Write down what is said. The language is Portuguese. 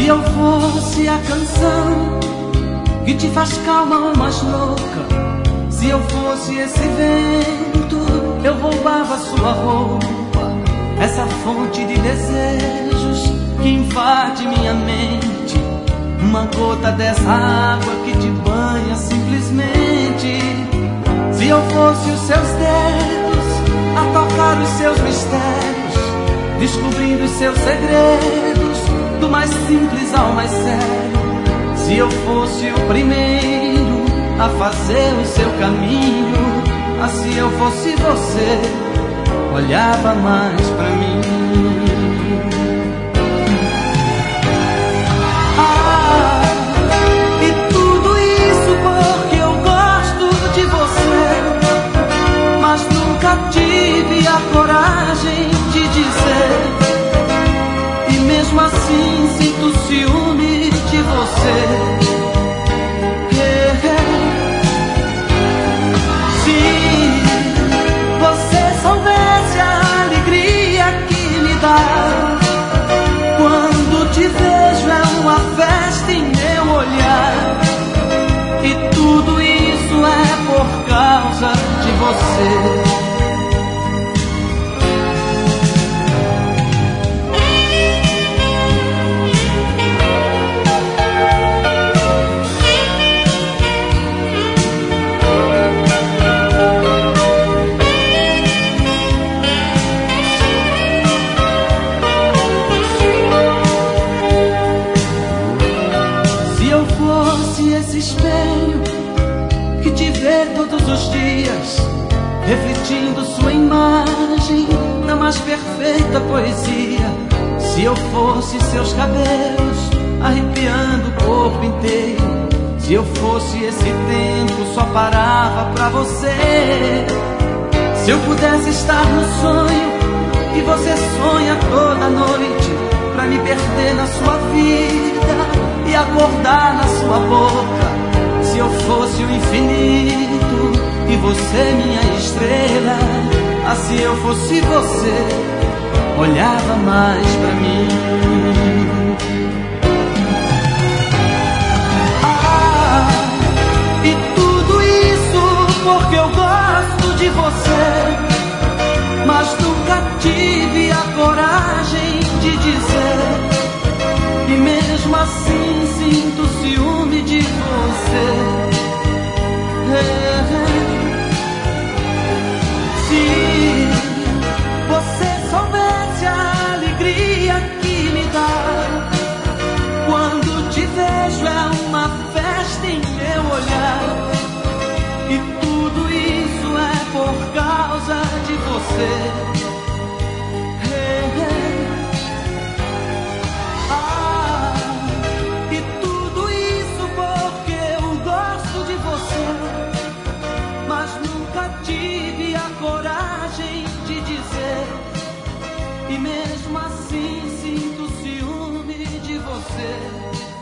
eu fosse a canção que te faz calma ou mais louca, se eu fosse esse vento, eu roubava sua roupa, essa fonte de desejos que invade minha mente, uma gota dessa água que te banha simplesmente. Se eu fosse os seus dedos a tocar os seus mistérios, descobrindo os seus segredos, do mais simples ao mais sério. Se eu fosse o primeiro a fazer o seu caminho, se eu fosse você, olhava mais pra mim. E tudo isso porque eu gosto de você, mas nunca tive a coragem de dizer. E mesmo assim sinto ciúme de você. Se você soubesse a alegria que me dá quando te vejo, é uma festa em meu olhar. E tudo isso é por causa de você. Espelho que te vê todos os dias, refletindo sua imagem na mais perfeita poesia. Se eu fosse seus cabelos arrepiando o corpo inteiro, se eu fosse esse tempo só parava pra você. Se eu pudesse estar no sonho que você sonha toda noite, pra me perder na sua vida e acordar na sua boca. Se eu fosse o infinito e você minha estrela, se eu fosse você, olhava mais pra mim. E tudo isso porque eu gosto de você, mas nunca tive a coragem de dizer. E mesmo assim sinto ciúme de você. Se você soubesse a alegria que me dá quando te vejo, é uma festa em meu olhar. E tudo isso é por causa de você. Tive a coragem de dizer, e mesmo assim sinto ciúme de você.